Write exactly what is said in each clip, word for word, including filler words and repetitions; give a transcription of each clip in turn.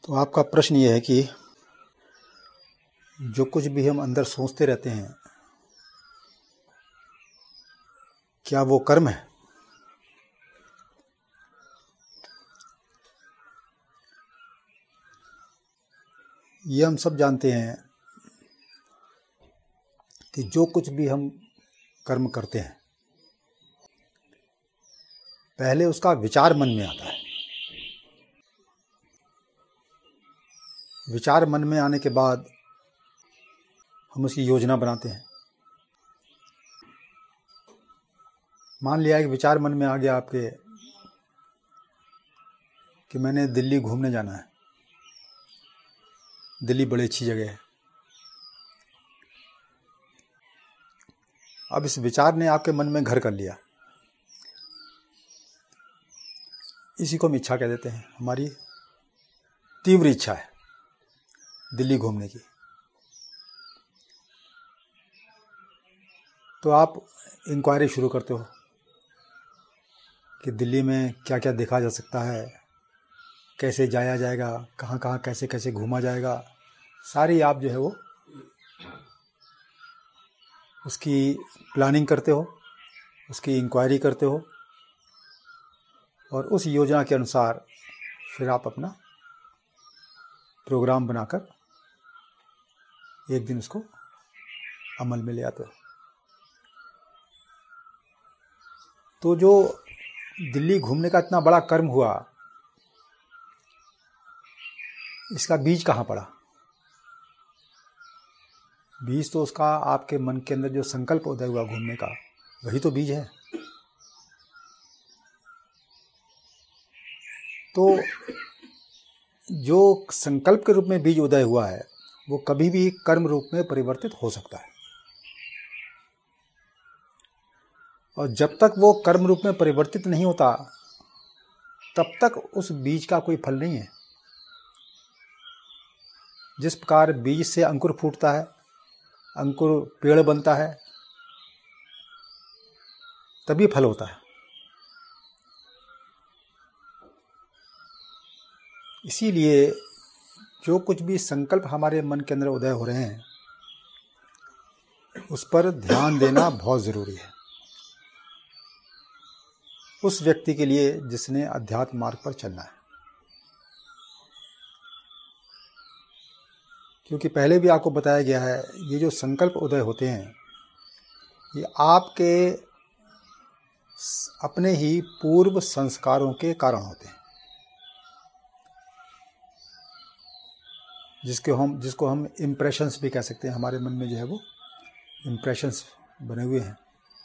तो आपका प्रश्न ये है कि जो कुछ भी हम अंदर सोचते रहते हैं क्या वो कर्म है? ये हम सब जानते हैं कि जो कुछ भी हम कर्म करते हैं पहले उसका विचार मन में आता है। विचार मन में आने के बाद हम उसकी योजना बनाते हैं। मान लिया कि विचार मन में आ गया आपके कि मैंने दिल्ली घूमने जाना है, दिल्ली बड़ी अच्छी जगह है। अब इस विचार ने आपके मन में घर कर लिया। इसी को हम इच्छा कह देते हैं। हमारी तीव्र इच्छा है दिल्ली घूमने की। तो आप इंक्वायरी शुरू करते हो कि दिल्ली में क्या क्या देखा जा सकता है, कैसे जाया जाएगा, कहाँ कहाँ कैसे कैसे घूमा जाएगा। सारी आप जो है वो उसकी प्लानिंग करते हो, उसकी इंक्वायरी करते हो और उस योजना के अनुसार फिर आप अपना प्रोग्राम बनाकर एक दिन उसको अमल में ले आते हो। तो जो दिल्ली घूमने का इतना बड़ा कर्म हुआ, इसका बीज कहाँ पड़ा? बीज तो उसका आपके मन के अंदर जो संकल्प उदय हुआ घूमने का, वही तो बीज है। तो जो संकल्प के रूप में बीज उदय हुआ है वो कभी भी कर्म रूप में परिवर्तित हो सकता है, और जब तक वो कर्म रूप में परिवर्तित नहीं होता तब तक उस बीज का कोई फल नहीं है। जिस प्रकार बीज से अंकुर फूटता है, अंकुर पेड़ बनता है, तभी फल होता है। इसीलिए जो कुछ भी संकल्प हमारे मन के अंदर उदय हो रहे हैं उस पर ध्यान देना बहुत जरूरी है उस व्यक्ति के लिए जिसने अध्यात्म मार्ग पर चलना है। क्योंकि पहले भी आपको बताया गया है, ये जो संकल्प उदय होते हैं ये आपके अपने ही पूर्व संस्कारों के कारण होते हैं, जिसके हम जिसको हम इम्प्रेशंस भी कह सकते हैं। हमारे मन में जो है वो इम्प्रेशंस बने हुए हैं।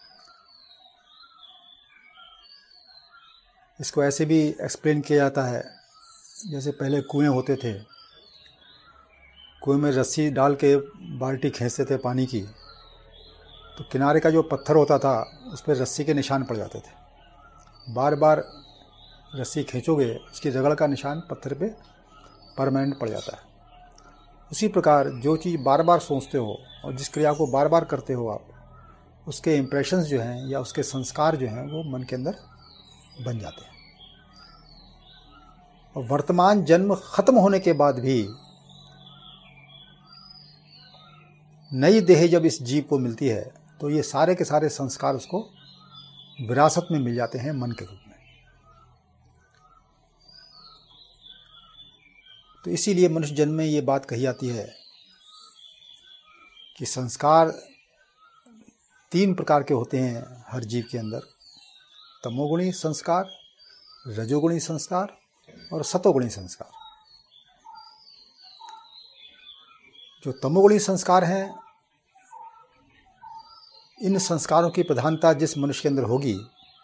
इसको ऐसे भी एक्सप्लेन किया जाता है, जैसे पहले कुएं होते थे, कुएं में रस्सी डाल के बाल्टी खींचते थे पानी की, तो किनारे का जो पत्थर होता था उस पर रस्सी के निशान पड़ जाते थे। बार बार रस्सी खींचोगे उसकी रगड़ का निशान पत्थर पे परमानेंट पड़ जाता है। उसी प्रकार जो चीज़ बार बार सोचते हो और जिस क्रिया को बार बार करते हो आप, उसके इम्प्रेशंस जो हैं या उसके संस्कार जो हैं वो मन के अंदर बन जाते हैं। और वर्तमान जन्म खत्म होने के बाद भी नई देह जब इस जीव को मिलती है तो ये सारे के सारे संस्कार उसको विरासत में मिल जाते हैं मन के रूप में। तो इसीलिए मनुष्य जन्म में ये बात कही जाती है कि संस्कार तीन प्रकार के होते हैं हर जीव के अंदर: तमोगुणी संस्कार, रजोगुणी संस्कार और सतोगुणी संस्कार। जो तमोगुणी संस्कार हैं, इन संस्कारों की प्रधानता जिस मनुष्य के अंदर होगी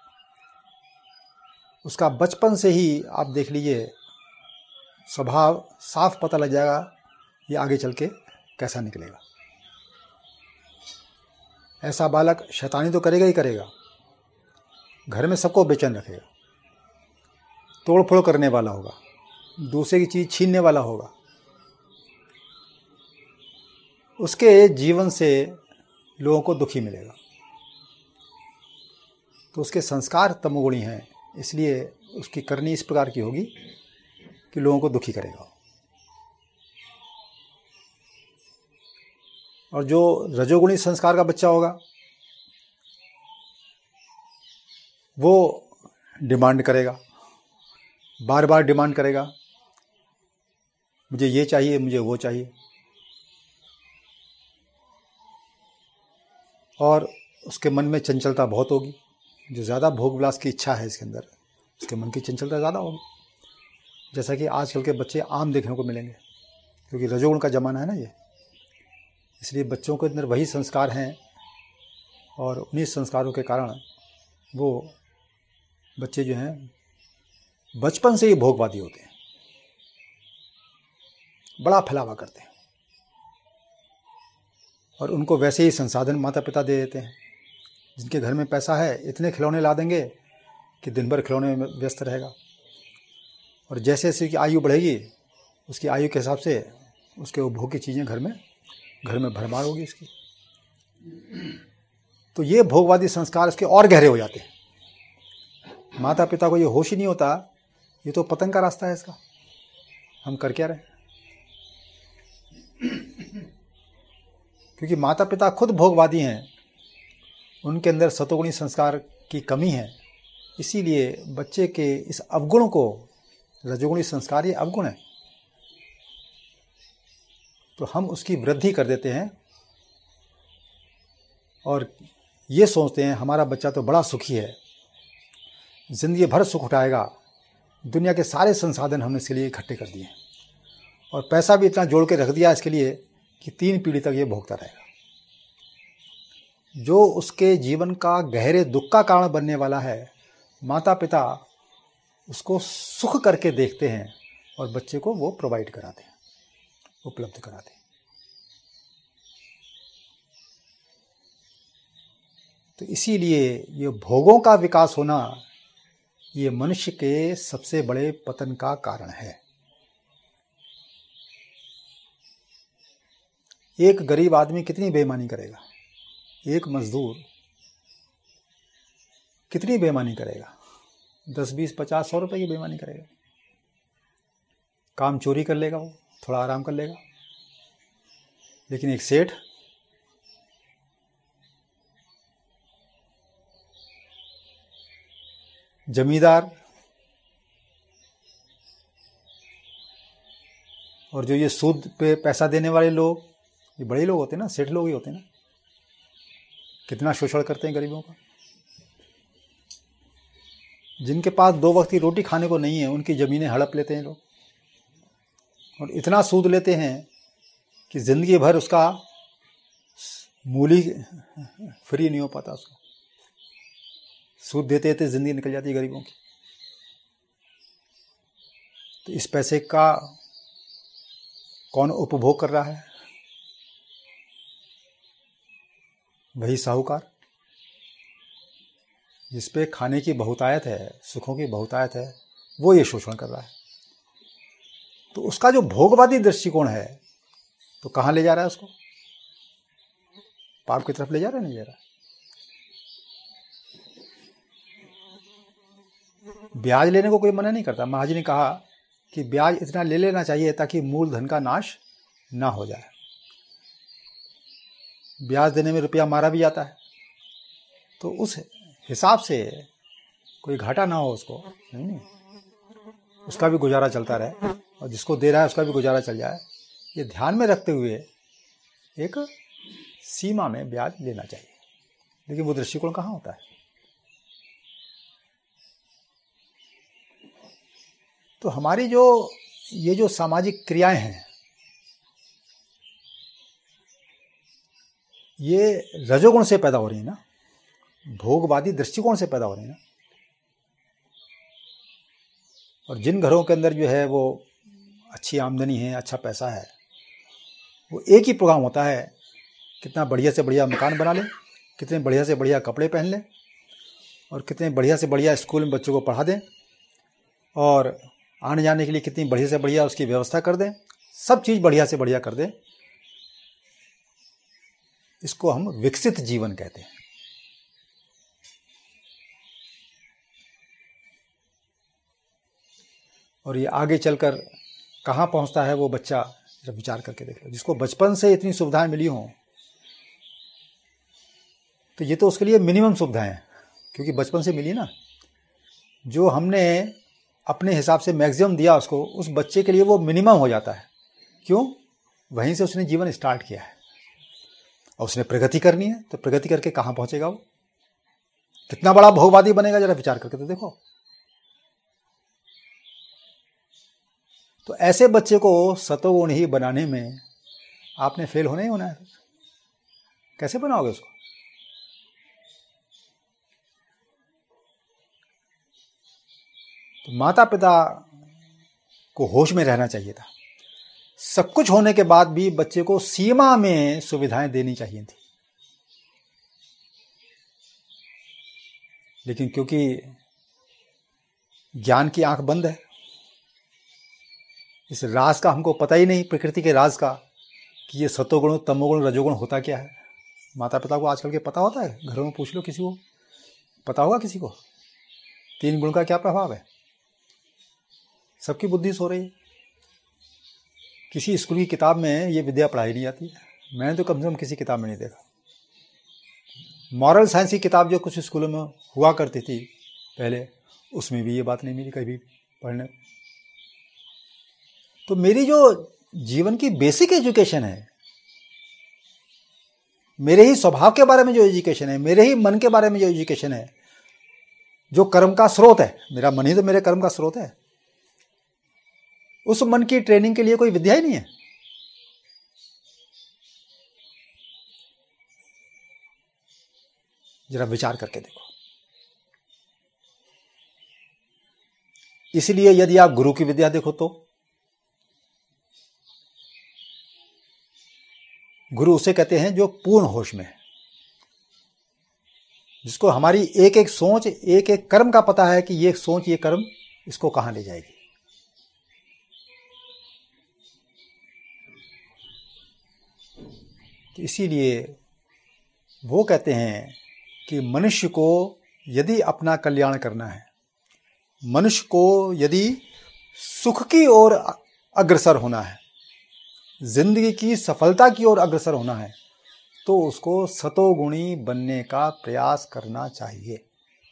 उसका बचपन से ही आप देख लीजिए स्वभाव साफ पता लग जाएगा ये आगे चल के कैसा निकलेगा। ऐसा बालक शैतानी तो करेगा ही करेगा, घर में सबको बेचैन रखेगा, तोड़ फोड़ करने वाला होगा, दूसरे की चीज़ छीनने वाला होगा। उसके जीवन से लोगों को दुखी मिलेगा। तो उसके संस्कार तमोगुणी हैं, इसलिए उसकी करनी इस प्रकार की होगी कि लोगों को दुखी करेगा। और जो रजोगुणी संस्कार का बच्चा होगा वो डिमांड करेगा, बार बार डिमांड करेगा, मुझे ये चाहिए, मुझे वो चाहिए, और उसके मन में चंचलता बहुत होगी। जो ज़्यादा भोग विलास की इच्छा है इसके अंदर, उसके मन की चंचलता ज़्यादा होगी। जैसा कि आजकल के बच्चे आम देखने को मिलेंगे, क्योंकि रजोगुण का ज़माना है ना ये, इसलिए बच्चों के अंदर वही संस्कार हैं और उन्हीं संस्कारों के कारण वो बच्चे जो हैं बचपन से ही भोगवादी होते हैं, बड़ा फैलावा करते हैं और उनको वैसे ही संसाधन माता पिता दे देते हैं। जिनके घर में पैसा है इतने खिलौने ला देंगे कि दिन भर खिलौने में व्यस्त रहेगा, और जैसे जैसे उसकी आयु बढ़ेगी उसकी आयु के हिसाब से उसके उपभोग की चीज़ें घर में घर में भरमार होगी इसकी। तो ये भोगवादी संस्कार इसके और गहरे हो जाते हैं। माता पिता को ये होश ही नहीं होता, ये तो पतन का रास्ता है इसका, हम कर क्या रहे। क्योंकि माता पिता खुद भोगवादी हैं, उनके अंदर सतोगुणी संस्कार की कमी है, इसीलिए बच्चे के इस अवगुण को, रजोगुणी संस्कार ये अवगुण है, तो हम उसकी वृद्धि कर देते हैं और ये सोचते हैं हमारा बच्चा तो बड़ा सुखी है, जिंदगी भर सुख उठाएगा, दुनिया के सारे संसाधन हमने इसके लिए इकट्ठे कर दिए और पैसा भी इतना जोड़ के रख दिया इसके लिए कि तीन पीढ़ी तक ये भोगता रहेगा। जो उसके जीवन का गहरे दुख का कारण बनने वाला है, माता पिता उसको सुख करके देखते हैं और बच्चे को वो प्रोवाइड कराते हैं, उपलब्ध कराते हैं। तो इसीलिए ये भोगों का विकास होना ये मनुष्य के सबसे बड़े पतन का कारण है। एक गरीब आदमी कितनी बेईमानी करेगा, एक मजदूर कितनी बेईमानी करेगा, दस बीस पचास सौ रुपए की बेईमानी करेगा, काम चोरी कर लेगा, वो थोड़ा आराम कर लेगा। लेकिन एक सेठ जमींदार और जो ये सूद पे पैसा देने वाले लोग, ये बड़े लोग होते हैं ना, सेठ लोग ही होते हैं ना, कितना शोषण करते हैं गरीबों का। जिनके पास दो वक्त की रोटी खाने को नहीं है उनकी ज़मीनें हड़प लेते हैं लोग और इतना सूद लेते हैं कि ज़िंदगी भर उसका मूली फ्री नहीं हो पाता, उसका सूद देते देते ज़िंदगी निकल जाती है गरीबों की। तो इस पैसे का कौन उपभोग कर रहा है? वही साहूकार, जिस पे खाने की बहुतायत है, सुखों की बहुतायत है, वो ये शोषण कर रहा है। तो उसका जो भोगवादी दृष्टिकोण है तो कहाँ ले जा रहा है उसको? पाप की तरफ ले जा रहा है, नहीं जा रहा? ब्याज लेने को कोई मना नहीं करता। महाराज ने कहा कि ब्याज इतना ले लेना चाहिए ताकि मूलधन का नाश ना हो जाए। ब्याज देने में रुपया मारा भी जाता है तो उस हिसाब से कोई घाटा ना हो उसको, नहीं नहीं, उसका भी गुजारा चलता रहे और जिसको दे रहा है उसका भी गुजारा चल जाए, ये ध्यान में रखते हुए एक सीमा में ब्याज लेना चाहिए। लेकिन वो दृष्टिकोण कहाँ होता है? तो हमारी जो ये जो सामाजिक क्रियाएं हैं ये रजोगुण से पैदा हो रही है ना, भोगवादी दृष्टिकोण से पैदा हो रही है ना। और जिन घरों के अंदर जो है वो अच्छी आमदनी है, अच्छा पैसा है, वो एक ही प्रोग्राम होता है, कितना बढ़िया से बढ़िया मकान बना ले, कितने बढ़िया से बढ़िया कपड़े पहन ले और कितने बढ़िया से बढ़िया स्कूल में बच्चों को पढ़ा दें और आने जाने के लिए कितनी बढ़िया से बढ़िया उसकी व्यवस्था कर दें, सब चीज़ बढ़िया से बढ़िया कर दें। इसको हम विकसित जीवन कहते हैं। और ये आगे चलकर कहाँ पहुँचता है वो बच्चा जब विचार करके देख लो। जिसको बचपन से इतनी सुविधाएं मिली हों तो ये तो उसके लिए मिनिमम सुविधाएं हैं, क्योंकि बचपन से मिली ना। जो हमने अपने हिसाब से मैक्सिमम दिया उसको, उस बच्चे के लिए वो मिनिमम हो जाता है। क्यों? वहीं से उसने जीवन स्टार्ट किया है और उसने प्रगति करनी है, तो प्रगति करके कहाँ पहुंचेगा वो? कितना बड़ा भोगवादी बनेगा, जरा विचार करके तो देखो। तो ऐसे बच्चे को सतोगुण ही बनाने में आपने फेल होना ही होना है। कैसे बनाओगे उसको? तो माता पिता को होश में रहना चाहिए था। सब कुछ होने के बाद भी बच्चे को सीमा में सुविधाएं देनी चाहिए थी, लेकिन क्योंकि ज्ञान की आंख बंद है, इस राज का हमको पता ही नहीं, प्रकृति के राज का, कि ये सतोगुण तमोगुण रजोगुण होता क्या है। माता पिता को आजकल के पता होता है? घरों में पूछ लो किसी को, पता होगा किसी को तीन गुण का क्या प्रभाव है? सबकी बुद्धि सो रही है। किसी स्कूल की किताब में ये विद्या पढ़ाई नहीं जाती है। मैंने तो कम से कम किसी किताब में नहीं देखा। मॉरल साइंस की किताब जो कुछ स्कूलों में हुआ करती थी पहले, उसमें भी ये बात नहीं मिली कभी पढ़ने। तो मेरी जो जीवन की बेसिक एजुकेशन है, मेरे ही स्वभाव के बारे में जो एजुकेशन है, मेरे ही मन के बारे में जो एजुकेशन है, जो कर्म का स्रोत है, मेरा मन ही तो मेरे कर्म का स्रोत है, उस मन की ट्रेनिंग के लिए कोई विद्या ही नहीं है। जरा विचार करके देखो। इसलिए यदि आप गुरु की विद्या देखो तो गुरु उसे कहते हैं जो पूर्ण होश में है, जिसको हमारी एक एक सोच, एक एक कर्म का पता है कि ये सोच, ये कर्म इसको कहां ले जाएगी। तो इसीलिए वो कहते हैं कि मनुष्य को यदि अपना कल्याण करना है, मनुष्य को यदि सुख की ओर अग्रसर होना है, जिंदगी की सफलता की ओर अग्रसर होना है, तो उसको सतोगुणी बनने का प्रयास करना चाहिए।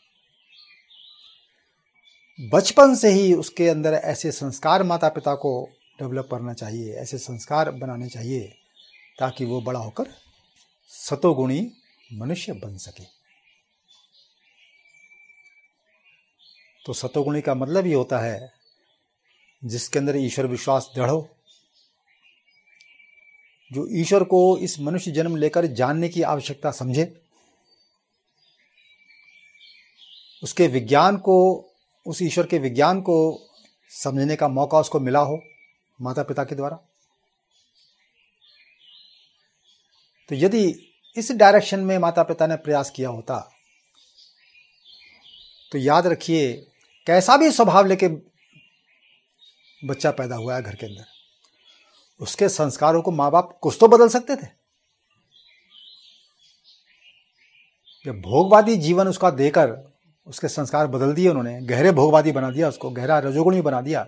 बचपन से ही उसके अंदर ऐसे संस्कार माता पिता को डेवलप करना चाहिए, ऐसे संस्कार बनाने चाहिए ताकि वो बड़ा होकर सतोगुणी मनुष्य बन सके। तो सतोगुणी का मतलब ये होता है जिसके अंदर ईश्वर विश्वास दृढ़ हो, जो ईश्वर को इस मनुष्य जन्म लेकर जानने की आवश्यकता समझे, उसके विज्ञान को, उस ईश्वर के विज्ञान को समझने का मौका उसको मिला हो माता पिता के द्वारा। तो यदि इस डायरेक्शन में माता पिता ने प्रयास किया होता तो याद रखिए, कैसा भी स्वभाव लेके बच्चा पैदा हुआ है घर के अंदर, उसके संस्कारों को माँ बाप कुछ तो बदल सकते थे। जब भोगवादी जीवन उसका देकर उसके संस्कार बदल दिए उन्होंने, गहरे भोगवादी बना दिया उसको, गहरा रजोगुणी बना दिया,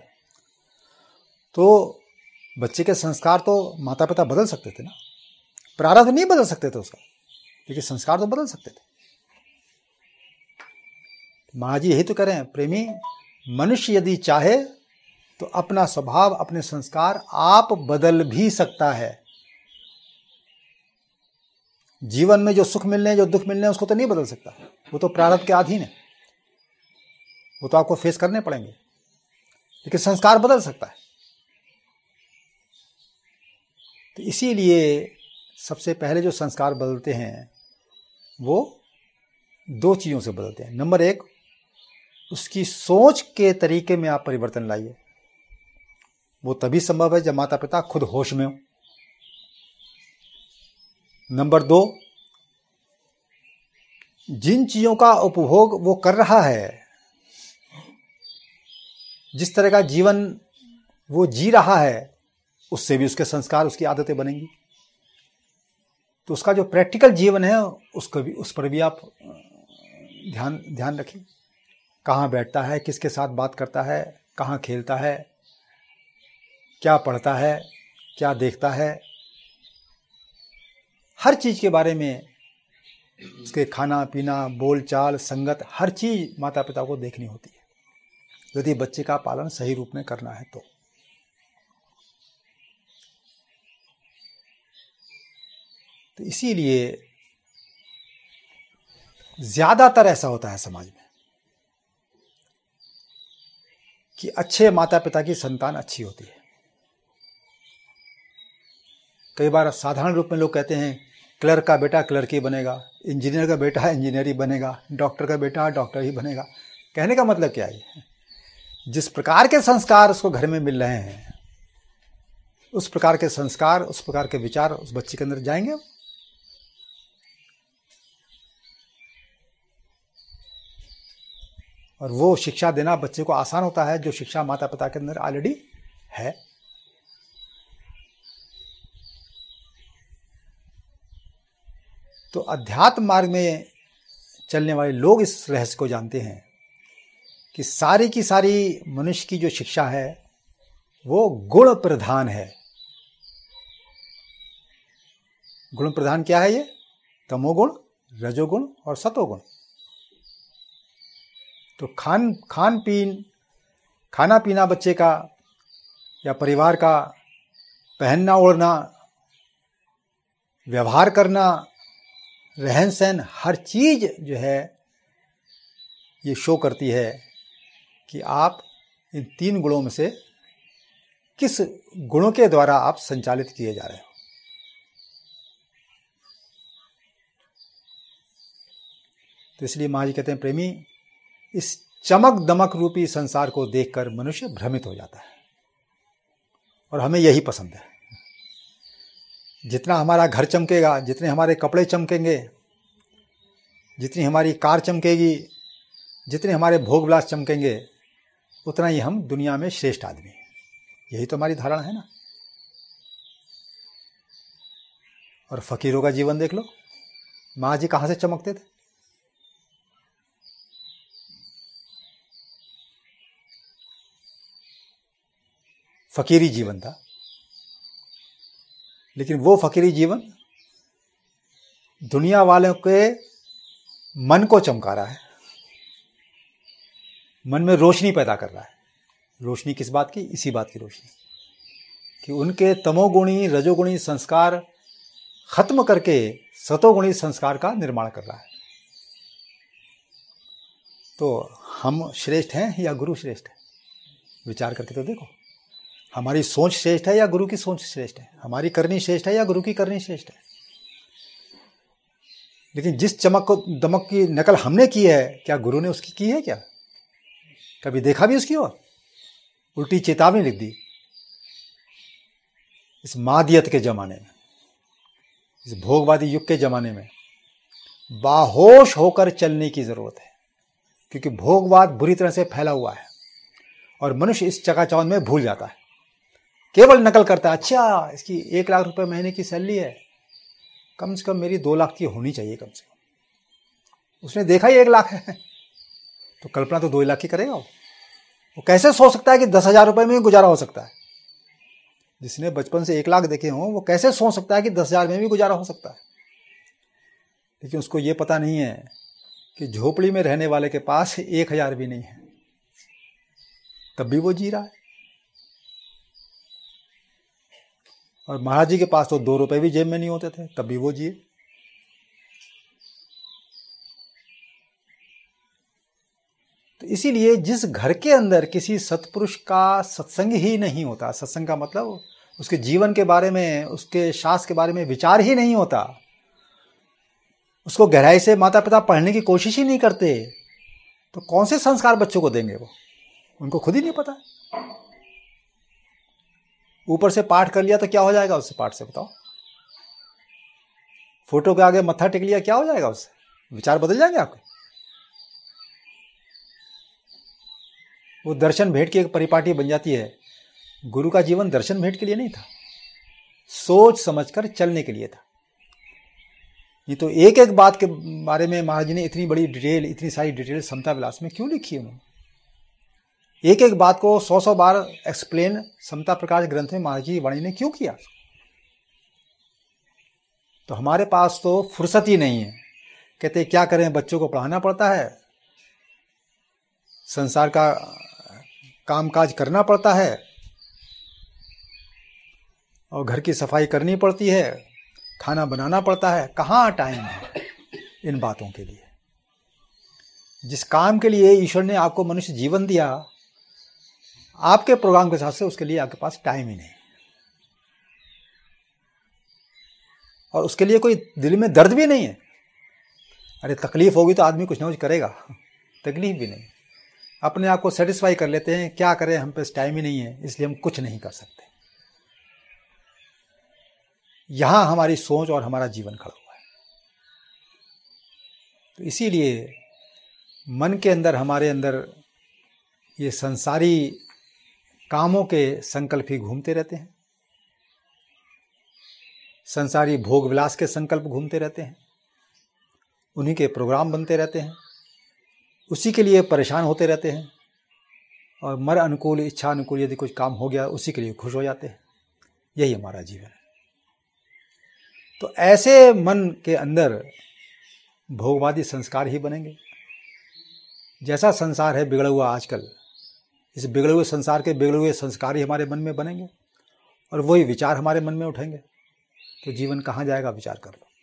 तो बच्चे के संस्कार तो माता पिता बदल सकते थे ना। प्रारब्ध नहीं बदल सकते थे उसका, लेकिन संस्कार तो बदल सकते थे। महाराज जी यही तो करें, प्रेमी, मनुष्य यदि चाहे तो अपना स्वभाव, अपने संस्कार आप बदल भी सकता है। जीवन में जो सुख मिलने, जो दुख मिलने, उसको तो नहीं बदल सकता, वो तो प्रारब्ध के अधीन है, वो तो आपको फेस करने पड़ेंगे, लेकिन संस्कार बदल सकता है। तो इसीलिए सबसे पहले जो संस्कार बदलते हैं वो दो चीजों से बदलते हैं। नंबर एक, उसकी सोच के तरीके में आप परिवर्तन लाइए। वो तभी संभव है जब माता पिता खुद होश में हो। नंबर दो, जिन चीजों का उपभोग वो कर रहा है, जिस तरह का जीवन वो जी रहा है, उससे भी उसके संस्कार, उसकी आदतें बनेंगी। तो उसका जो प्रैक्टिकल जीवन है उसको भी, उस पर भी आप ध्यान ध्यान रखिए। कहाँ बैठता है, किसके साथ बात करता है, कहाँ खेलता है, क्या पढ़ता है, क्या देखता है, हर चीज के बारे में उसके खाना पीना, बोल चाल, संगत, हर चीज माता पिता को देखनी होती है यदि बच्चे का पालन सही रूप में करना है तो। तो इसीलिए ज्यादातर ऐसा होता है समाज में कि अच्छे माता पिता की संतान अच्छी होती है। कई बार साधारण रूप में लोग कहते हैं क्लर्क का बेटा क्लर्क ही बनेगा, इंजीनियर का बेटा इंजीनियर ही बनेगा, डॉक्टर का बेटा डॉक्टर ही बनेगा। कहने का मतलब क्या है? जिस प्रकार के संस्कार उसको घर में मिल रहे हैं उस प्रकार के संस्कार, उस प्रकार के विचार उस बच्चे के अंदर जाएंगे। और वो शिक्षा देना बच्चे को आसान होता है जो शिक्षा माता पिता के अंदर ऑलरेडी है। तो अध्यात्म मार्ग में चलने वाले लोग इस रहस्य को जानते हैं कि सारी की सारी मनुष्य की जो शिक्षा है वो गुण प्रधान है। गुण प्रधान क्या है? ये तमोगुण, रजोगुण और सतोगुण। तो खान खान पीन, खाना पीना बच्चे का या परिवार का, पहनना ओढ़ना, व्यवहार करना, रहन सहन, हर चीज जो है ये शो करती है कि आप इन तीन गुणों में से किस गुणों के द्वारा आप संचालित किए जा रहे हो। तो इसलिए महाराज कहते हैं प्रेमी, इस चमक दमक रूपी संसार को देखकर मनुष्य भ्रमित हो जाता है और हमें यही पसंद है। जितना हमारा घर चमकेगा, जितने हमारे कपड़े चमकेंगे, जितनी हमारी कार चमकेगी, जितने हमारे भोग विलास चमकेंगे, उतना ही हम दुनिया में श्रेष्ठ आदमी हैं। यही तो हमारी धारणा है ना। और फकीरों का जीवन देख लो, माँ जी कहां से चमकते थे? फकीरी जीवन था, लेकिन वो फकीरी जीवन दुनिया वालों के मन को चमका रहा है, मन में रोशनी पैदा कर रहा है। रोशनी किस बात की? इसी बात की रोशनी कि उनके तमोगुणी रजोगुणी संस्कार खत्म करके सतोगुणी संस्कार का निर्माण कर रहा है। तो हम श्रेष्ठ हैं या गुरु श्रेष्ठ है? विचार करके तो देखो। हमारी सोच श्रेष्ठ है या गुरु की सोच श्रेष्ठ है? हमारी करनी श्रेष्ठ है या गुरु की करनी श्रेष्ठ है? लेकिन जिस चमक को दमक की नकल हमने की है, क्या गुरु ने उसकी की है? क्या कभी देखा भी उसकी ओर? उल्टी चेतावनी लिख दी। इस मादियत के जमाने में, इस भोगवादी युग के जमाने में बाहोश होकर चलने की जरूरत है, क्योंकि भोगवाद बुरी तरह से फैला हुआ है और मनुष्य इस चकाचौंध में भूल जाता है, केवल नकल करता है। अच्छा, इसकी एक लाख रुपए महीने की सैलरी है, कम से कम मेरी दो लाख की होनी चाहिए कम से कम। उसने देखा ही एक लाख है तो कल्पना तो दो लाख की करेगा। वो वो कैसे सोच सकता है कि दस हजार रुपए में भी गुजारा हो सकता है? जिसने बचपन से एक लाख देखे हों वो कैसे सोच सकता है कि दस हजार में भी गुजारा हो सकता है? लेकिन उसको ये पता नहीं है कि झोपड़ी में रहने वाले के पास एक हजार भी नहीं है, तब भी वो जी रहा है। और महाराज जी के पास तो दो रुपए भी जेब में नहीं होते थे, तब भी वो जिए। तो इसीलिए जिस घर के अंदर किसी सत्पुरुष का सत्संग ही नहीं होता, सत्संग का मतलब उसके जीवन के बारे में, उसके शास्त्र के बारे में विचार ही नहीं होता, उसको गहराई से माता पिता पढ़ने की कोशिश ही नहीं करते, तो कौन से संस्कार बच्चों को देंगे? वो उनको खुद ही नहीं पता। ऊपर से पाठ कर लिया तो क्या हो जाएगा उससे? पाठ से बताओ। फोटो के आगे मत्था टेक लिया, क्या हो जाएगा उससे? विचार बदल जाएंगे आपके? वो दर्शन भेंट की एक परिपाटी बन जाती है। गुरु का जीवन दर्शन भेंट के लिए नहीं था, सोच समझकर चलने के लिए था। ये तो एक एक बात के बारे में महाराज जी ने इतनी बड़ी डिटेल, इतनी सारी डिटेल समता विलास में क्यों लिखी है? उन्होंने एक एक बात को सौ सौ बार एक्सप्लेन समता प्रकाश ग्रंथ में महाराज जी वाणी ने क्यों किया? तो हमारे पास तो फुर्सत ही नहीं है कहते क्या करें, बच्चों को पढ़ाना पड़ता है, संसार का कामकाज करना पड़ता है और घर की सफाई करनी पड़ती है, खाना बनाना पड़ता है। कहाँ टाइम है इन बातों के लिए? जिस काम के लिए ईश्वर ने आपको मनुष्य जीवन दिया, आपके प्रोग्राम के हिसाब से उसके लिए आपके पास टाइम ही नहीं, और उसके लिए कोई दिल में दर्द भी नहीं है। अरे तकलीफ होगी तो आदमी कुछ ना कुछ करेगा, तकलीफ भी नहीं। अपने आप को सेटिस्फाई कर लेते हैं, क्या करें, हम पे टाइम ही नहीं है, इसलिए हम कुछ नहीं कर सकते। यहां हमारी सोच और हमारा जीवन खड़ा हुआ है। तो इसीलिए मन के अंदर, हमारे अंदर ये संसारी कामों के संकल्प ही घूमते रहते हैं, संसारी भोग विलास के संकल्प घूमते रहते हैं, उन्हीं के प्रोग्राम बनते रहते हैं, उसी के लिए परेशान होते रहते हैं, और मर अनुकूल इच्छा अनुकूल यदि कुछ काम हो गया उसी के लिए खुश हो जाते हैं। यही हमारा जीवन है। तो ऐसे मन के अंदर भोगवादी संस्कार ही बनेंगे। जैसा संसार है बिगड़ा हुआ आजकल, इस बिगड़े हुए संसार के बिगड़े हुए संस्कार ही हमारे मन में बनेंगे और वही विचार हमारे मन में उठेंगे। तो जीवन कहाँ जाएगा, विचार कर लो।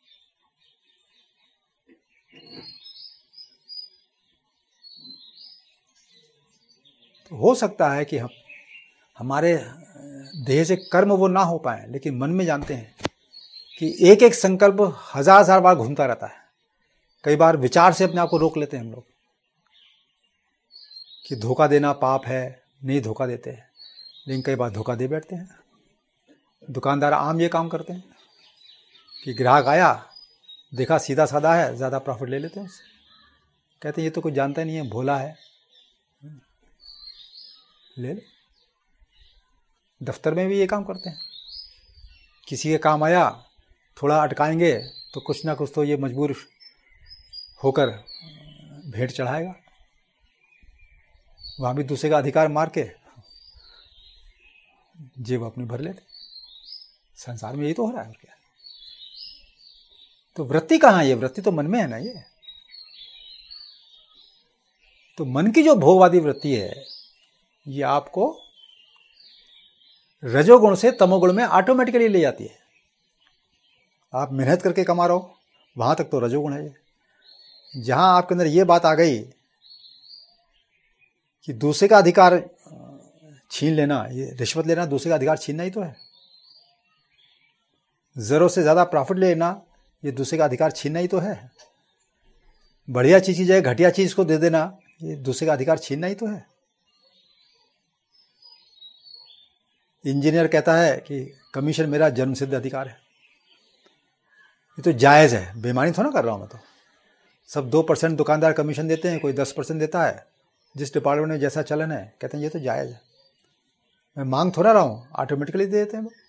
तो हो सकता है कि हम हमारे देह से कर्म वो ना हो पाए, लेकिन मन में जानते हैं कि एक एक संकल्प हजार हजार बार घूमता रहता है। कई बार विचार से अपने आप को रोक लेते हैं हम लोग कि धोखा देना पाप है, नहीं धोखा देते हैं, लेकिन कई बार धोखा दे बैठते हैं। दुकानदार आम ये काम करते हैं कि ग्राहक आया, देखा सीधा साधा है, ज़्यादा प्रॉफिट ले लेते हैं उससे। कहते हैं ये तो कुछ जानता नहीं है, भोला है, ले ले। दफ्तर में भी ये काम करते हैं, किसी के काम आया, थोड़ा अटकाएंगे तो कुछ ना कुछ तो ये मजबूर होकर भेंट चढ़ाएगा। वहाँ भी दूसरे का अधिकार मार के जेब अपनी भर लेते। संसार में यही तो हो रहा है, और क्या। तो वृत्ति कहाँ है? ये वृत्ति तो मन में है ना। ये तो मन की जो भोगवादी वृत्ति है, ये आपको रजोगुण से तमोगुण में ऑटोमेटिकली ले जाती है। आप मेहनत करके कमा रहे हो, वहां तक तो रजोगुण है। ये जहां आपके अंदर ये बात आ गई कि दूसरे का अधिकार छीन लेना, ये रिश्वत लेना दूसरे का अधिकार छीनना ही तो है। जरूरत से ज्यादा प्रॉफिट लेना, ये दूसरे का अधिकार छीनना ही तो है। बढ़िया चीज की जगह घटिया चीज को दे देना, ये दूसरे का अधिकार छीनना ही तो है। इंजीनियर कहता है कि कमीशन मेरा जन्मसिद्ध अधिकार है, ये तो जायज है, बेईमानी थोड़ा कर रहा हूं मैं। तो सब दो परसेंट दुकानदार कमीशन देते हैं, कोई दस परसेंट देता है, जिस डिपार्टमेंट में जैसा चलन है, कहते हैं ये तो जायज है, मैं मांग थोड़ा रहा हूं, ऑटोमेटिकली दे देते हैं लोग।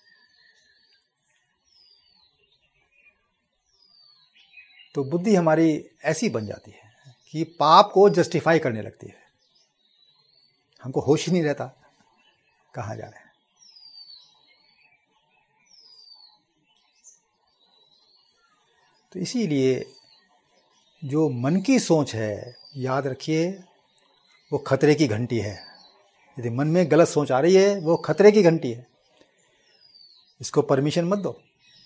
तो बुद्धि हमारी ऐसी बन जाती है कि पाप को जस्टिफाई करने लगती है। हमको होश ही नहीं रहता कहाँ जा रहे हैं। तो इसीलिए जो मन की सोच है, याद रखिए, वो खतरे की घंटी है। यदि मन में गलत सोच आ रही है, वो खतरे की घंटी है, इसको परमिशन मत दो।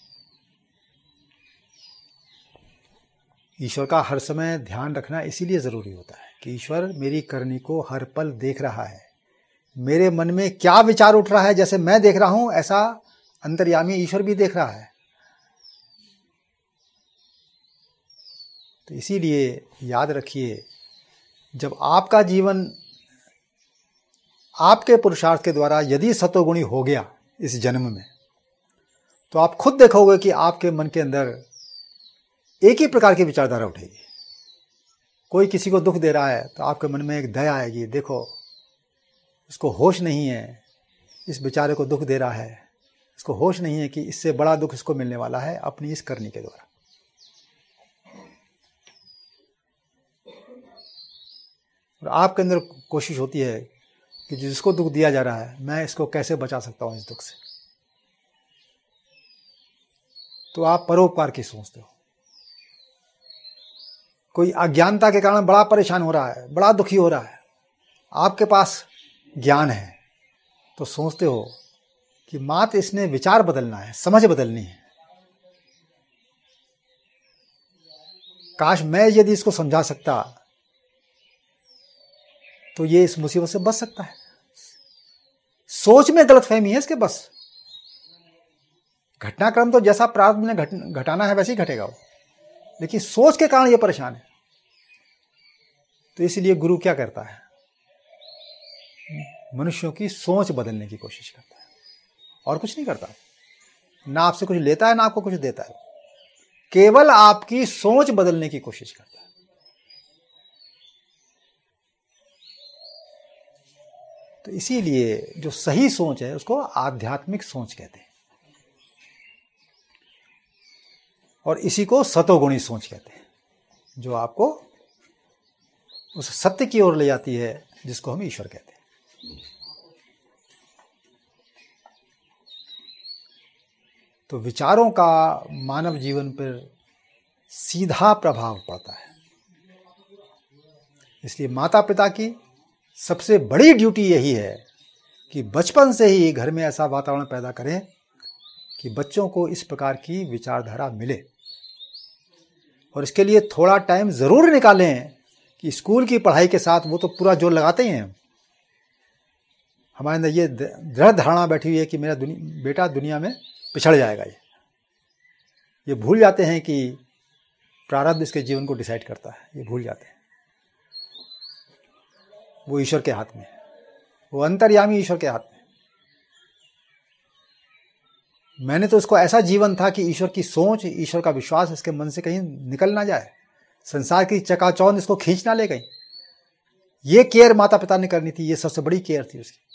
ईश्वर का हर समय ध्यान रखना इसीलिए जरूरी होता है कि ईश्वर मेरी करनी को हर पल देख रहा है। मेरे मन में क्या विचार उठ रहा है, जैसे मैं देख रहा हूं, ऐसा अंतर्यामी ईश्वर भी देख रहा है। तो इसीलिए याद रखिए, जब आपका जीवन आपके पुरुषार्थ के द्वारा यदि सतोगुणी हो गया इस जन्म में, तो आप खुद देखोगे कि आपके मन के अंदर एक ही प्रकार की विचारधारा उठेगी। कोई किसी को दुख दे रहा है तो आपके मन में एक दया आएगी, देखो इसको होश नहीं है, इस बेचारे को दुख दे रहा है, इसको होश नहीं है कि इससे बड़ा दुख इसको मिलने वाला है अपनी इस करनी के द्वारा। और आपके अंदर कोशिश होती है कि जिसको दुख दिया जा रहा है, मैं इसको कैसे बचा सकता हूं इस दुख से। तो आप परोपकार की सोचते हो। कोई अज्ञानता के कारण बड़ा परेशान हो रहा है, बड़ा दुखी हो रहा है, आपके पास ज्ञान है तो सोचते हो कि मात्र इसने विचार बदलना है, समझ बदलनी है। काश मैं यदि इसको समझा सकता तो ये इस मुसीबत से बच सकता है। सोच में गलतफहमी है इसके, बस घटनाक्रम तो जैसा प्रारंभ में घट, घटाना है वैसे ही घटेगा वो, लेकिन सोच के कारण ये परेशान है। तो इसलिए गुरु क्या करता है, मनुष्यों की सोच बदलने की कोशिश करता है, और कुछ नहीं करता। ना आपसे कुछ लेता है ना आपको कुछ देता है, केवल आपकी सोच बदलने की कोशिश करता है। तो इसीलिए जो सही सोच है उसको आध्यात्मिक सोच कहते हैं, और इसी को सतोगुणी सोच कहते हैं, जो आपको उस सत्य की ओर ले जाती है जिसको हम ईश्वर कहते हैं। तो विचारों का मानव जीवन पर सीधा प्रभाव पड़ता है। इसलिए माता पिता की सबसे बड़ी ड्यूटी यही है कि बचपन से ही घर में ऐसा वातावरण पैदा करें कि बच्चों को इस प्रकार की विचारधारा मिले। और इसके लिए थोड़ा टाइम जरूर निकालें कि स्कूल की पढ़ाई के साथ वो तो पूरा जोर लगाते ही हैं, हमारे अंदर ये दृढ़ धारणा बैठी हुई है कि मेरा दुनि, बेटा दुनिया में पिछड़ जाएगा। ये ये भूल जाते हैं कि प्रारब्ध इसके जीवन को डिसाइड करता है, ये भूल जाते हैं। वो ईश्वर के हाथ में है, वो अंतर्यामी ईश्वर के हाथ में। मैंने तो इसको ऐसा जीवन था कि ईश्वर की सोच, ईश्वर का विश्वास इसके मन से कहीं निकल ना जाए, संसार की चकाचौंध इसको खींच ना ले गई। ये केयर माता पिता ने करनी थी, ये सबसे बड़ी केयर थी उसकी।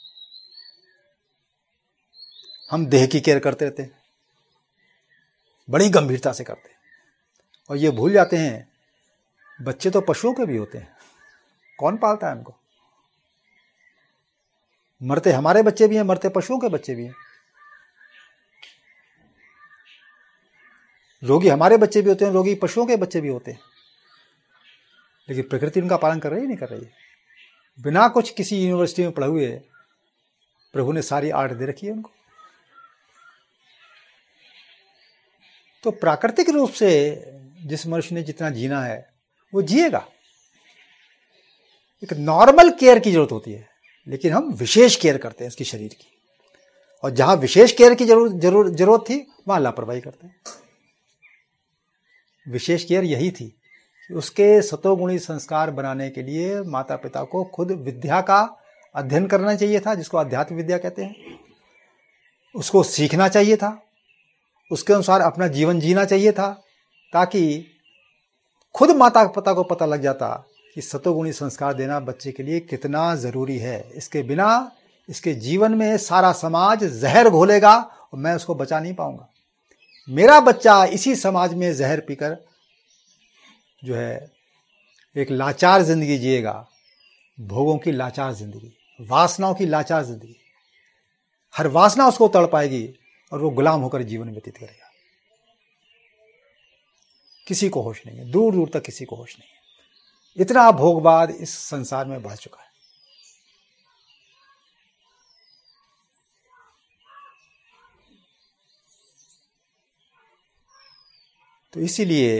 हम देह की केयर करते रहते हैं, बड़ी गंभीरता से करते हैं, और ये भूल जाते हैं बच्चे तो पशुओं के भी होते हैं, कौन पालता है उनको? मरते हमारे बच्चे भी हैं, मरते पशुओं के बच्चे भी हैं। रोगी हमारे बच्चे भी होते हैं, रोगी पशुओं के बच्चे भी होते हैं, लेकिन प्रकृति उनका पालन कर रही है, नहीं कर रही है। बिना कुछ किसी यूनिवर्सिटी में पढ़े हुए प्रभु ने सारी आर्ट दे रखी है उनको। तो प्राकृतिक रूप से जिस मनुष्य ने जितना जीना है वो जिएगा। एक नॉर्मल केयर की जरूरत होती है, लेकिन हम विशेष केयर करते हैं इसकी शरीर की, और जहां विशेष केयर की जरूर जरूर जरूरत थी वहां लापरवाही करते हैं। विशेष केयर यही थी कि उसके सतोगुणी संस्कार बनाने के लिए माता पिता को खुद विद्या का अध्ययन करना चाहिए था, जिसको अध्यात्म विद्या कहते हैं। उसको सीखना चाहिए था, उसके अनुसार अपना जीवन जीना चाहिए था, ताकि खुद माता पिता को पता लग जाता कि सतोगुणी संस्कार देना बच्चे के लिए कितना जरूरी है। इसके बिना इसके जीवन में सारा समाज जहर घोलेगा और मैं उसको बचा नहीं पाऊंगा। मेरा बच्चा इसी समाज में जहर पीकर जो है एक लाचार जिंदगी जिएगा, भोगों की लाचार जिंदगी, वासनाओं की लाचार जिंदगी। हर वासना उसको तड़ पाएगी और वो गुलाम होकर जीवन व्यतीत करेगा। किसी को होश नहीं है, दूर दूर तक किसी को होश नहीं है। इतना भोगवाद इस संसार में बढ़ चुका है। तो इसीलिए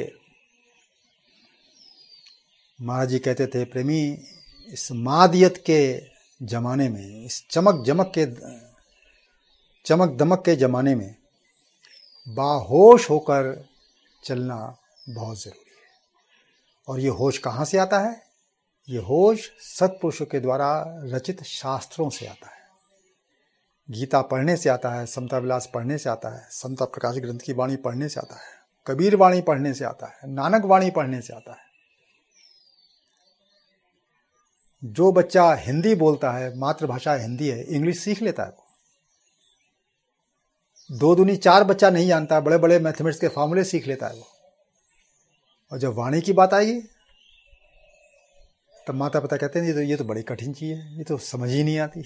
महाराज जी कहते थे, प्रेमी इस मादियत के जमाने में, इस चमक जमक के चमक दमक के जमाने में बाहोश होकर चलना बहुत जरूरी है। और ये होश कहाँ से आता है? ये होश सत्पुरुषों के द्वारा रचित शास्त्रों से आता है। गीता पढ़ने से आता है, समता विलास पढ़ने से आता है, समता प्रकाश ग्रंथ की वाणी पढ़ने से आता है, कबीर वाणी पढ़ने से आता है, नानक वाणी पढ़ने से आता है। जो बच्चा हिंदी बोलता है, मातृभाषा हिंदी है, इंग्लिश सीख लेता है। वो दो दूनी चार बच्चा नहीं जानता, बड़े बड़े मैथमेटिक्स के फॉर्मूले सीख लेता है वो। और जब वाणी की बात आएगी तब माता पिता कहते हैं ये तो ये तो बड़ी कठिन चीज है, ये तो समझ ही नहीं आती।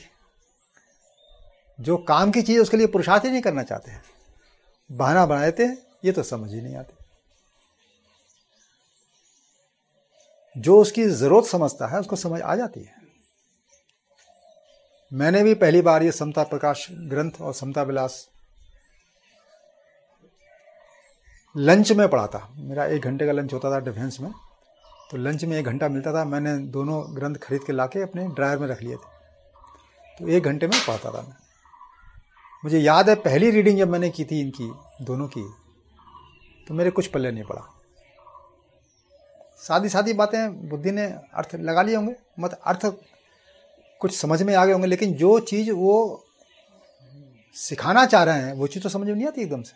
जो काम की चीज उसके लिए पुरुषार्थ ही नहीं करना चाहते हैं, बहाना बना देते हैं, ये तो समझ ही नहीं आती। जो उसकी जरूरत समझता है उसको समझ आ जाती है। मैंने भी पहली बार ये समता प्रकाश ग्रंथ और समता विलास लंच में पढ़ा था। मेरा एक घंटे का लंच होता था डिफेंस में, तो लंच में एक घंटा मिलता था। मैंने दोनों ग्रंथ खरीद के लाके अपने ड्रायर में रख लिए थे, तो एक घंटे में पढ़ता था मैं। मुझे याद है पहली रीडिंग जब मैंने की थी इनकी दोनों की, तो मेरे कुछ पल्ले नहीं पड़ा। सादी सादी बातें बुद्धि ने अर्थ लगा लिए होंगे, मत अर्थ कुछ समझ में आ गए होंगे, लेकिन जो चीज वो सिखाना चाह रहे हैं वो चीज तो समझ में नहीं आती एकदम से।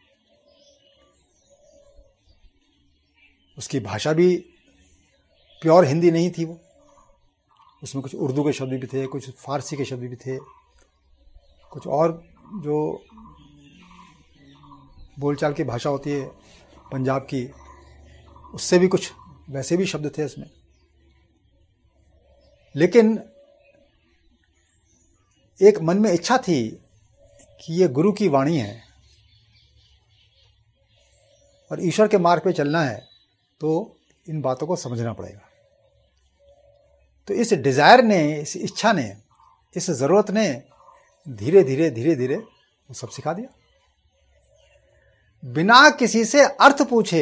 उसकी भाषा भी प्योर हिंदी नहीं थी, वो उसमें कुछ उर्दू के शब्द भी थे, कुछ फारसी के शब्द भी थे, कुछ और जो बोलचाल की भाषा होती है पंजाब की, उससे भी कुछ वैसे भी शब्द थे इसमें। लेकिन एक मन में इच्छा थी कि ये गुरु की वाणी है और ईश्वर के मार्ग पे चलना है, तो इन बातों को समझना पड़ेगा। तो इस डिजायर ने, इस इच्छा ने, इस जरूरत ने धीरे धीरे धीरे धीरे वो सब सिखा दिया। बिना किसी से अर्थ पूछे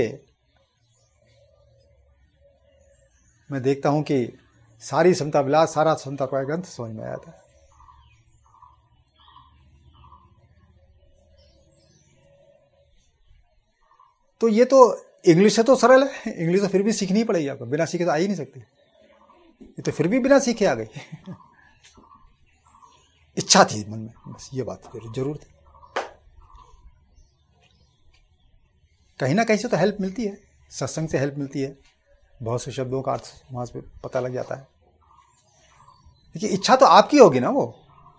मैं देखता हूं कि सारी समता विलास, सारा समता प्रकाश ग्रंथ समझ में आया था। तो ये तो इंग्लिश है तो सरल है, इंग्लिश तो फिर भी सीखनी पड़ेगी आपको, बिना सीखे तो आ ही नहीं सकती। ये तो फिर भी बिना सीखे आ गई। इच्छा थी मन में, बस ये बात जरूर थी। कहीं ना कहीं से तो हेल्प मिलती है, सत्संग से हेल्प मिलती है, बहुत से शब्दों का अर्थ वहां से पता लग जाता है। देखिए इच्छा तो आपकी होगी ना वो,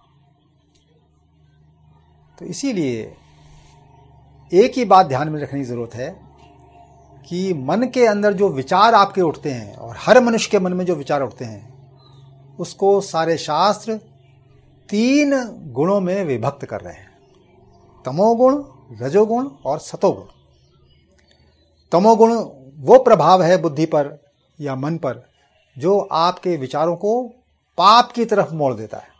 तो इसीलिए एक ही बात ध्यान में रखने की जरूरत है कि मन के अंदर जो विचार आपके उठते हैं, और हर मनुष्य के मन में जो विचार उठते हैं, उसको सारे शास्त्र तीन गुणों में विभक्त कर रहे हैं, तमोगुण, रजोगुण और सतोगुण। तमोगुण वो प्रभाव है बुद्धि पर या मन पर जो आपके विचारों को पाप की तरफ मोड़ देता है।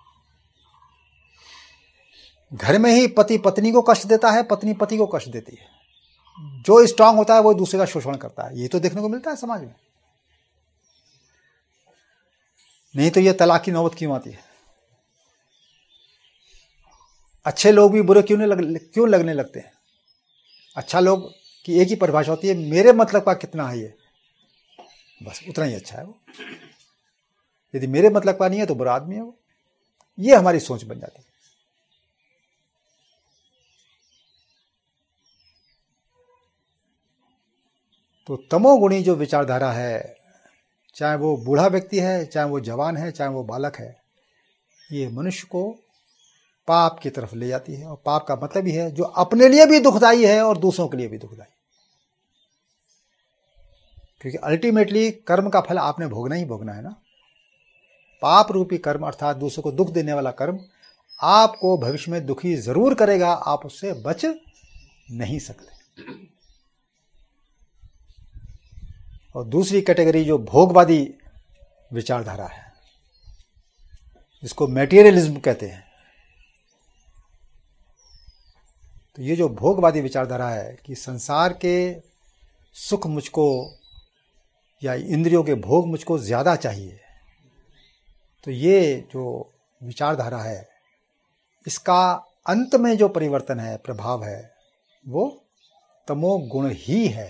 घर में ही पति पत्नी को कष्ट देता है, पत्नी पति को कष्ट देती है। जो स्ट्रांग होता है वो दूसरे का शोषण करता है। ये तो देखने को मिलता है समाज में। नहीं तो ये तलाक की नौबत क्यों आती है? अच्छे लोग भी बुरे क्यों नहीं लग, क्यों लगने लगते हैं? अच्छा लोग की एक ही परिभाषा होती है, मेरे मतलब का कितना है ये, बस उतना ही अच्छा है वो। यदि मेरे मतलब का नहीं है तो बुरा आदमी है वो। ये हमारी सोच बन जाती है। तो तमोगुणी जो विचारधारा है, चाहे वो बूढ़ा व्यक्ति है, चाहे वो जवान है, चाहे वो बालक है, ये मनुष्य को पाप की तरफ ले जाती है। और पाप का मतलब ही है जो अपने लिए भी दुखदाई है और दूसरों के लिए भी दुखदाई, क्योंकि अल्टीमेटली कर्म का फल आपने भोगना ही भोगना है ना। पाप रूपी कर्म अर्थात दूसरों को दुख देने वाला कर्म आपको भविष्य में दुखी जरूर करेगा, आप उससे बच नहीं सकते। और दूसरी कैटेगरी जो भोगवादी विचारधारा है, जिसको मैटेरियलिज्म कहते हैं, तो ये जो भोगवादी विचारधारा है कि संसार के सुख मुझको या इंद्रियों के भोग मुझको ज्यादा चाहिए, तो ये जो विचारधारा है इसका अंत में जो परिवर्तन है, प्रभाव है, वो तमोगुण ही है।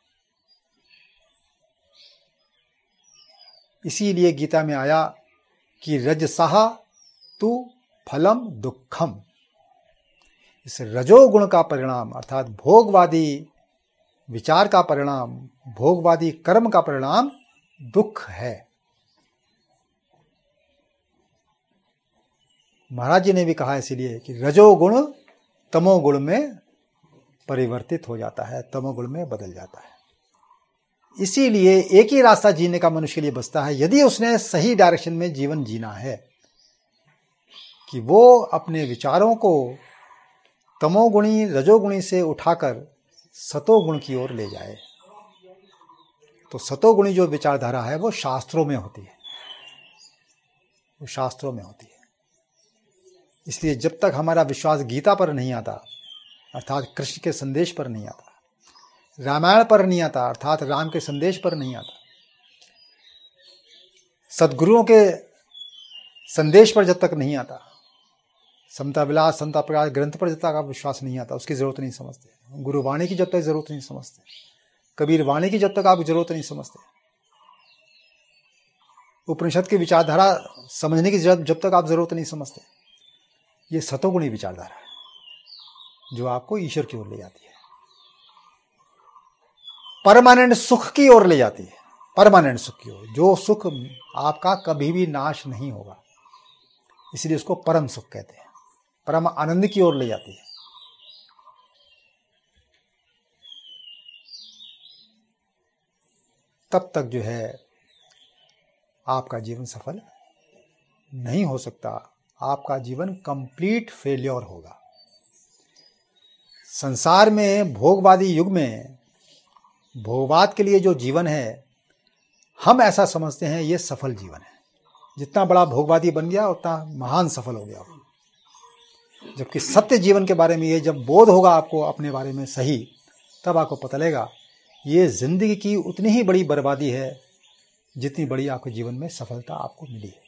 इसीलिए गीता में आया कि रजसः तु फलम दुखम। इस रजोगुण का परिणाम अर्थात भोगवादी विचार का परिणाम, भोगवादी कर्म का परिणाम दुख है। महाराज जी ने भी कहा इसीलिए कि रजोगुण तमोगुण में परिवर्तित हो जाता है, तमोगुण में बदल जाता है। इसीलिए एक ही रास्ता जीने का मनुष्य के लिए बचता है, यदि उसने सही डायरेक्शन में जीवन जीना है, कि वो अपने विचारों को तमोगुणी रजोगुणी से उठाकर सतोगुण की ओर ले जाए। तो सतोगुणी जो विचारधारा है वो शास्त्रों में होती है, वो शास्त्रों में होती है। इसलिए जब तक हमारा विश्वास गीता पर नहीं आता, अर्थात कृष्ण के संदेश पर नहीं आता, रामायण पर नहीं आता, अर्थात राम के संदेश पर नहीं आता, सद्गुरुओं के संदेश पर जब तक नहीं आता, समता विलास समता प्रकाश ग्रंथ पर जब तक आप विश्वास नहीं आता, उसकी जरूरत नहीं समझते, गुरुवाणी की जब तक जरूरत नहीं समझते, कबीर वाणी की जब तक आप जरूरत नहीं समझते, उपनिषद की विचारधारा समझने की जब तक आप जरूरत नहीं समझते, ये सतोगुणी विचारधारा है जो आपको ईश्वर की ओर ले जाती है, परमानेंट सुख की ओर ले जाती है, परमानेंट सुख की ओर, जो सुख आपका कभी भी नाश नहीं होगा, इसलिए उसको परम सुख कहते हैं, परम आनंद की ओर ले जाती है। तब तक जो है आपका जीवन सफल नहीं हो सकता, आपका जीवन कंप्लीट फेल्योर होगा। संसार में भोगवादी युग में भोगवाद के लिए जो जीवन है, हम ऐसा समझते हैं ये सफल जीवन है, जितना बड़ा भोगवादी बन गया उतना महान सफल हो गया। जबकि सत्य जीवन के बारे में ये जब बोध होगा आपको अपने बारे में सही, तब आपको पता लगेगा ये जिंदगी की उतनी ही बड़ी बर्बादी है जितनी बड़ी आपके जीवन में सफलता आपको मिली है।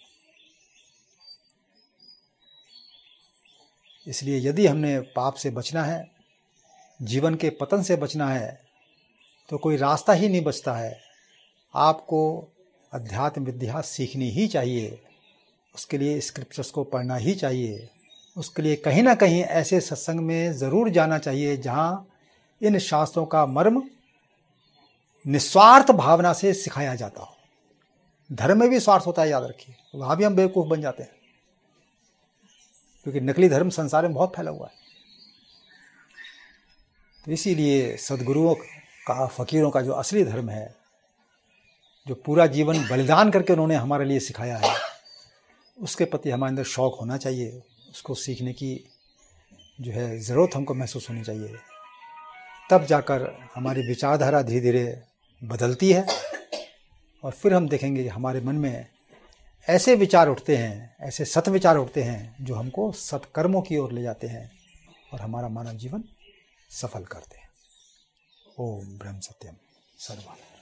इसलिए यदि हमने पाप से बचना है, जीवन के पतन से बचना है, तो कोई रास्ता ही नहीं बचता है। आपको अध्यात्म विद्या सीखनी ही चाहिए, उसके लिए स्क्रिप्चर्स को पढ़ना ही चाहिए, उसके लिए कहीं ना कहीं ऐसे सत्संग में ज़रूर जाना चाहिए जहाँ इन शास्त्रों का मर्म निस्वार्थ भावना से सिखाया जाता हो। धर्म में भी स्वार्थ होता है, याद रखिए, वहाँ भी हम बेवकूफ़ बन जाते हैं, क्योंकि नकली धर्म संसार में बहुत फैला हुआ है। तो इसीलिए सद्गुरुओं का, फकीरों का जो असली धर्म है, जो पूरा जीवन बलिदान करके उन्होंने हमारे लिए सिखाया है, उसके प्रति हमारे अंदर शौक़ होना चाहिए, उसको सीखने की जो है ज़रूरत हमको महसूस होनी चाहिए। तब जाकर हमारी विचारधारा धीरे धीरे बदलती है और फिर हम देखेंगे कि हमारे मन में ऐसे विचार उठते हैं, ऐसे सत विचार उठते हैं जो हमको सत्कर्मों की ओर ले जाते हैं और हमारा मानव जीवन सफल करते हैं। ओम ब्रह्म सत्यम सर्वम।